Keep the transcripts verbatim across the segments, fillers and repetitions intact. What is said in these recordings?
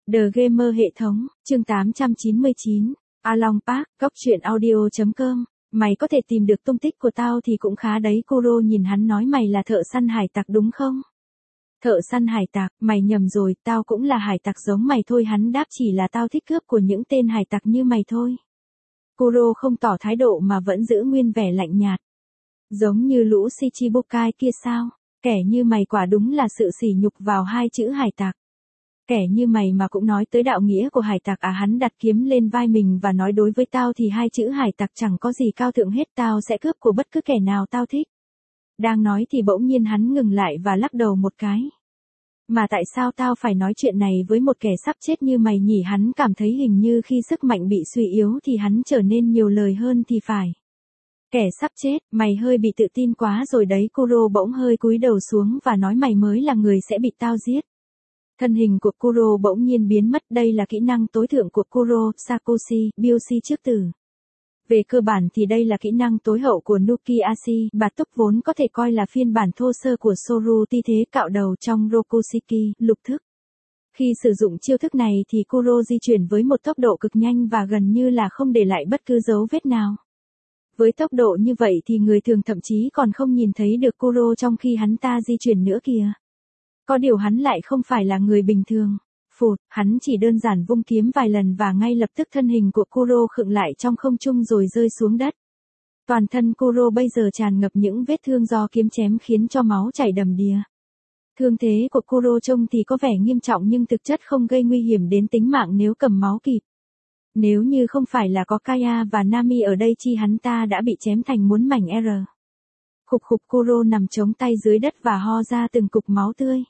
The Gamer hệ thống, chương tám trăm chín mươi chín, Along Park, góc truyện audio chấm com. Mày có thể tìm được tung tích của tao thì cũng khá đấy. Kuro nhìn hắn nói mày là thợ săn hải tặc đúng không? Thợ săn hải tặc, mày nhầm rồi, tao cũng là hải tặc giống mày thôi. Hắn đáp chỉ là tao thích cướp của những tên hải tặc như mày thôi. Kuro không tỏ thái độ mà vẫn giữ nguyên vẻ lạnh nhạt. Giống như lũ Shichibukai kia sao? Kẻ như mày quả đúng là sự sỉ nhục vào hai chữ hải tặc. Kẻ như mày mà cũng nói tới đạo nghĩa của hải tặc à? Hắn đặt kiếm lên vai mình và nói đối với tao thì hai chữ hải tặc chẳng có gì cao thượng hết, tao sẽ cướp của bất cứ kẻ nào tao thích. Đang nói thì bỗng nhiên hắn ngừng lại và lắc đầu một cái. Mà tại sao tao phải nói chuyện này với một kẻ sắp chết như mày nhỉ? Hắn cảm thấy hình như khi sức mạnh bị suy yếu thì hắn trở nên nhiều lời hơn thì phải. Kẻ sắp chết, mày hơi bị tự tin quá rồi đấy. Kuro bỗng hơi cúi đầu xuống và nói mày mới là người sẽ bị tao giết. Thân hình của Kuro bỗng nhiên biến mất. Đây là kỹ năng tối thượng của Kuro, Sakoshi, Byoshi trước tử. Về cơ bản thì đây là kỹ năng tối hậu của Nukiashi, bà túc vốn có thể coi là phiên bản thô sơ của Soru ti thế cạo đầu trong Rokushiki, lục thức. Khi sử dụng chiêu thức này thì Kuro di chuyển với một tốc độ cực nhanh và gần như là không để lại bất cứ dấu vết nào. Với tốc độ như vậy thì người thường thậm chí còn không nhìn thấy được Kuro trong khi hắn ta di chuyển nữa kìa. Có điều hắn lại không phải là người bình thường. Phụt, hắn chỉ đơn giản vung kiếm vài lần và ngay lập tức thân hình của Kuro khựng lại trong không trung rồi rơi xuống đất. Toàn thân Kuro bây giờ tràn ngập những vết thương do kiếm chém khiến cho máu chảy đầm đìa. Thương thế của Kuro trông thì có vẻ nghiêm trọng nhưng thực chất không gây nguy hiểm đến tính mạng nếu cầm máu kịp. Nếu như không phải là có Kaya và Nami ở đây chi hắn ta đã bị chém thành muôn mảnh R. Khục khục, Kuro nằm chống tay dưới đất và ho ra từng cục máu tươi.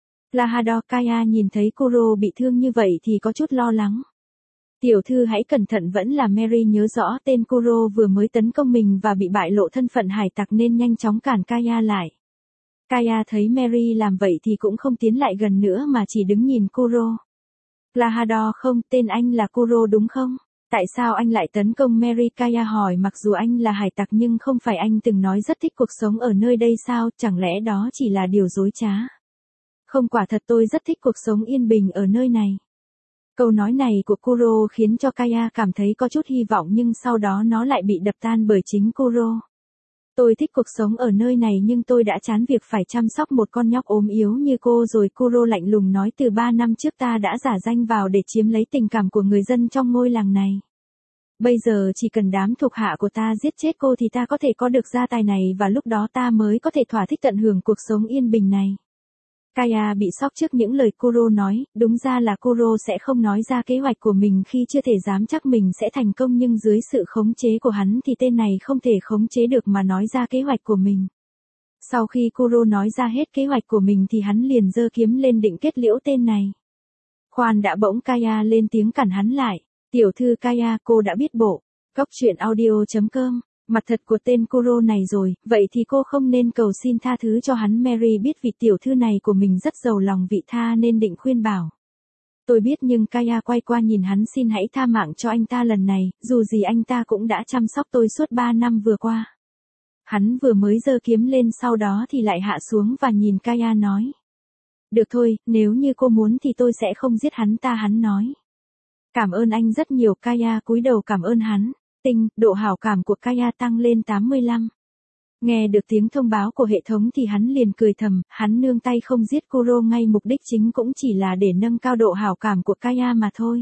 Lahado Kaya nhìn thấy Kuro bị thương như vậy thì có chút lo lắng. Tiểu thư hãy cẩn thận, vẫn là Mary nhớ rõ tên Kuro vừa mới tấn công mình và bị bại lộ thân phận hải tặc nên nhanh chóng cản Kaya lại. Kaya thấy Mary làm vậy thì cũng không tiến lại gần nữa mà chỉ đứng nhìn Kuro. Lahado không, tên anh là Kuro đúng không? Tại sao anh lại tấn công Mary? Kaya hỏi. Mặc dù anh là hải tặc nhưng không phải anh từng nói rất thích cuộc sống ở nơi đây sao? Chẳng lẽ đó chỉ là điều dối trá? Không, quả thật tôi rất thích cuộc sống yên bình ở nơi này. Câu nói này của Kuro khiến cho Kaya cảm thấy có chút hy vọng nhưng sau đó nó lại bị đập tan bởi chính Kuro. Tôi thích cuộc sống ở nơi này nhưng tôi đã chán việc phải chăm sóc một con nhóc ốm yếu như cô rồi. Kuro lạnh lùng nói, từ ba năm trước ta đã giả danh vào để chiếm lấy tình cảm của người dân trong ngôi làng này. Bây giờ chỉ cần đám thuộc hạ của ta giết chết cô thì ta có thể có được gia tài này và lúc đó ta mới có thể thỏa thích tận hưởng cuộc sống yên bình này. Kaya bị sốc trước những lời Kuro nói, đúng ra là Kuro sẽ không nói ra kế hoạch của mình khi chưa thể dám chắc mình sẽ thành công nhưng dưới sự khống chế của hắn thì tên này không thể khống chế được mà nói ra kế hoạch của mình. Sau khi Kuro nói ra hết kế hoạch của mình thì hắn liền giơ kiếm lên định kết liễu tên này. Khoan đã, bỗng Kaya lên tiếng cản hắn lại. Tiểu thư Kaya, cô đã biết bộ. Góc truyện audio chấm com. Mặt thật của tên Kuro này rồi, vậy thì cô không nên cầu xin tha thứ cho hắn. Mary biết vị tiểu thư này của mình rất giàu lòng vị tha nên định khuyên bảo. Tôi biết, nhưng Kaya quay qua nhìn hắn, xin hãy tha mạng cho anh ta lần này, dù gì anh ta cũng đã chăm sóc tôi suốt ba năm vừa qua. Hắn vừa mới giơ kiếm lên sau đó thì lại hạ xuống và nhìn Kaya nói. Được thôi, nếu như cô muốn thì tôi sẽ không giết hắn ta. Hắn nói. Cảm ơn anh rất nhiều. Kaya cúi đầu cảm ơn hắn. Tinh, độ hảo cảm của Kaya tăng lên tám mươi lăm. Nghe được tiếng thông báo của hệ thống thì hắn liền cười thầm, hắn nương tay không giết Kuro ngay, mục đích chính cũng chỉ là để nâng cao độ hảo cảm của Kaya mà thôi.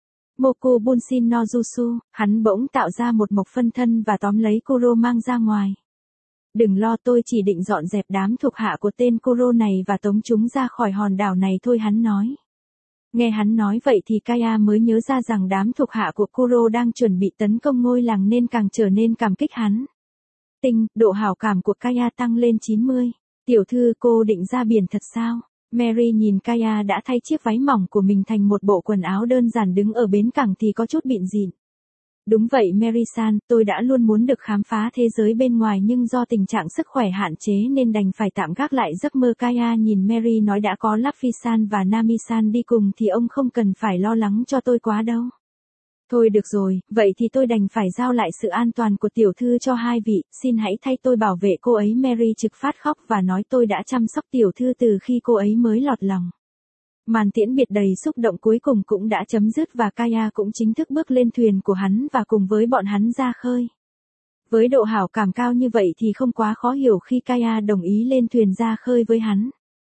Moku Bunshin no Jutsu, hắn bỗng tạo ra một mộc phân thân và tóm lấy Kuro mang ra ngoài. Đừng lo, tôi chỉ định dọn dẹp đám thuộc hạ của tên Kuro này và tống chúng ra khỏi hòn đảo này thôi, hắn nói. Nghe hắn nói vậy thì Kaya mới nhớ ra rằng đám thuộc hạ của Kuro đang chuẩn bị tấn công ngôi làng nên càng trở nên cảm kích hắn. Tinh, độ hảo cảm của Kaya tăng lên chín mươi. Tiểu thư, cô định ra biển thật sao? Mary nhìn Kaya đã thay chiếc váy mỏng của mình thành một bộ quần áo đơn giản đứng ở bến cảng thì có chút bịn dịn. Đúng vậy Mary-san, tôi đã luôn muốn được khám phá thế giới bên ngoài nhưng do tình trạng sức khỏe hạn chế nên đành phải tạm gác lại giấc mơ. Kaya nhìn Mary nói, đã có Luffy-san và Nami-san đi cùng thì ông không cần phải lo lắng cho tôi quá đâu. Thôi được rồi, vậy thì tôi đành phải giao lại sự an toàn của tiểu thư cho hai vị, xin hãy thay tôi bảo vệ cô ấy. Mary trực phát khóc và nói, tôi đã chăm sóc tiểu thư từ khi cô ấy mới lọt lòng. Màn tiễn biệt đầy xúc động cuối cùng cũng đã chấm dứt và Kaya cũng chính thức bước lên thuyền của hắn và cùng với bọn hắn ra khơi. Với độ hảo cảm cao như vậy thì không quá khó hiểu khi Kaya đồng ý lên thuyền ra khơi với hắn.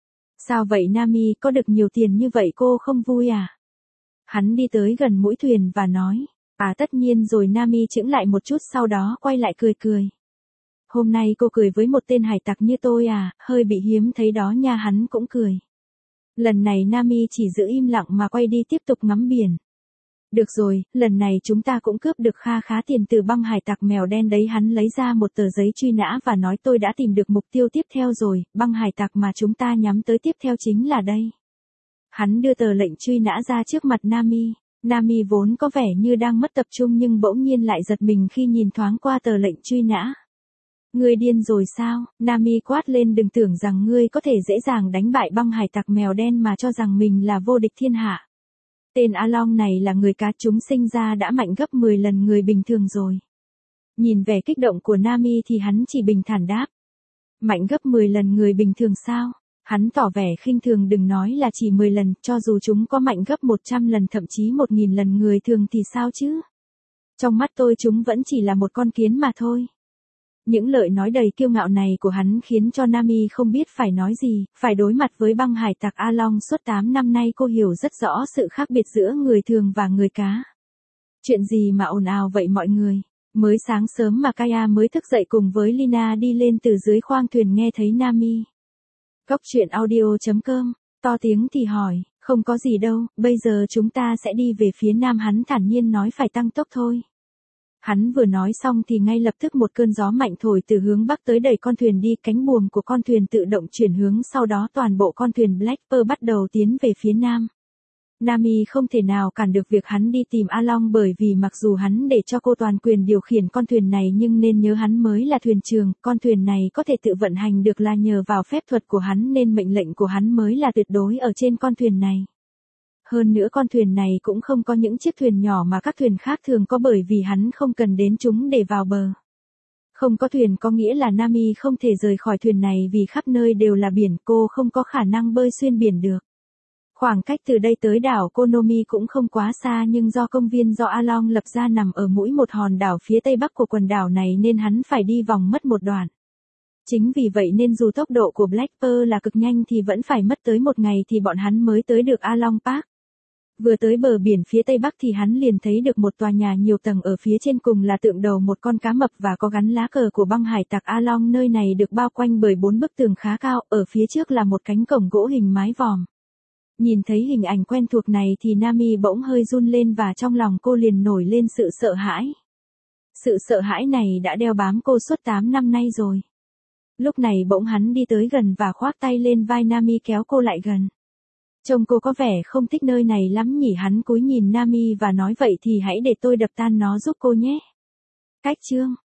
Sao vậy Nami, có được nhiều tiền như vậy cô không vui à? Hắn đi tới gần mũi thuyền và nói. À tất nhiên rồi, Nami chững lại một chút sau đó quay lại cười cười. Hôm nay cô cười với một tên hải tặc như tôi à, hơi bị hiếm thấy đó nha. Hắn cũng cười. Lần này Nami chỉ giữ im lặng mà quay đi tiếp tục ngắm biển. Được rồi, lần này chúng ta cũng cướp được kha khá tiền từ băng hải tặc mèo đen đấy. Hắn lấy ra một tờ giấy truy nã và nói tôi đã tìm được mục tiêu tiếp theo rồi, băng hải tặc mà chúng ta nhắm tới tiếp theo chính là đây. Hắn đưa tờ lệnh truy nã ra trước mặt Nami. Nami vốn có vẻ như đang mất tập trung nhưng bỗng nhiên lại giật mình khi nhìn thoáng qua tờ lệnh truy nã. Ngươi điên rồi sao? Nami quát lên, đừng tưởng rằng ngươi có thể dễ dàng đánh bại băng hải tặc mèo đen mà cho rằng mình là vô địch thiên hạ. Tên A Long này là người cá, chúng sinh ra đã mạnh gấp mười lần người bình thường rồi. Nhìn vẻ kích động của Nami thì hắn chỉ bình thản đáp. Mạnh gấp mười lần người bình thường sao? Hắn tỏ vẻ khinh thường, đừng nói là chỉ mười lần, cho dù chúng có mạnh gấp một trăm lần thậm chí một nghìn lần người thường thì sao chứ? Trong mắt tôi chúng vẫn chỉ là một con kiến mà thôi. Những lời nói đầy kiêu ngạo này của hắn khiến cho Nami không biết phải nói gì, phải đối mặt với băng hải tặc A Long suốt tám năm nay cô hiểu rất rõ sự khác biệt giữa người thường và người cá. Chuyện gì mà ồn ào vậy mọi người? Mới sáng sớm mà Kaya mới thức dậy cùng với Lina đi lên từ dưới khoang thuyền nghe thấy Nami. Góc truyện audio chấm com, to tiếng thì hỏi, không có gì đâu, bây giờ chúng ta sẽ đi về phía nam. Hắn thản nhiên nói phải tăng tốc thôi. Hắn vừa nói xong thì ngay lập tức một cơn gió mạnh thổi từ hướng bắc tới đẩy con thuyền đi, cánh buồm của con thuyền tự động chuyển hướng, sau đó toàn bộ con thuyền Black Pearl bắt đầu tiến về phía nam. Nami không thể nào cản được việc hắn đi tìm A Long, bởi vì mặc dù hắn để cho cô toàn quyền điều khiển con thuyền này nhưng nên nhớ hắn mới là thuyền trưởng, con thuyền này có thể tự vận hành được là nhờ vào phép thuật của hắn nên mệnh lệnh của hắn mới là tuyệt đối ở trên con thuyền này. Hơn nữa con thuyền này cũng không có những chiếc thuyền nhỏ mà các thuyền khác thường có, bởi vì hắn không cần đến chúng để vào bờ. Không có thuyền có nghĩa là Nami không thể rời khỏi thuyền này vì khắp nơi đều là biển, cô không có khả năng bơi xuyên biển được. Khoảng cách từ đây tới đảo Konomi cũng không quá xa nhưng do công viên do A Long lập ra nằm ở mũi một hòn đảo phía tây bắc của quần đảo này nên hắn phải đi vòng mất một đoạn. Chính vì vậy nên dù tốc độ của Black Pearl là cực nhanh thì vẫn phải mất tới một ngày thì bọn hắn mới tới được A Long Park. Vừa tới bờ biển phía tây bắc thì hắn liền thấy được một tòa nhà nhiều tầng, ở phía trên cùng là tượng đầu một con cá mập và có gắn lá cờ của băng hải tặc A Long. Nơi này được bao quanh bởi bốn bức tường khá cao, ở phía trước là một cánh cổng gỗ hình mái vòm. Nhìn thấy hình ảnh quen thuộc này thì Nami bỗng hơi run lên và trong lòng cô liền nổi lên sự sợ hãi. Sự sợ hãi này đã đeo bám cô suốt tám năm nay rồi. Lúc này bỗng hắn đi tới gần và khoác tay lên vai Nami kéo cô lại gần. Trông cô có vẻ không thích nơi này lắm nhỉ? Hắn cúi nhìn Nami và nói vậy thì hãy để tôi đập tan nó giúp cô nhé. Cách chương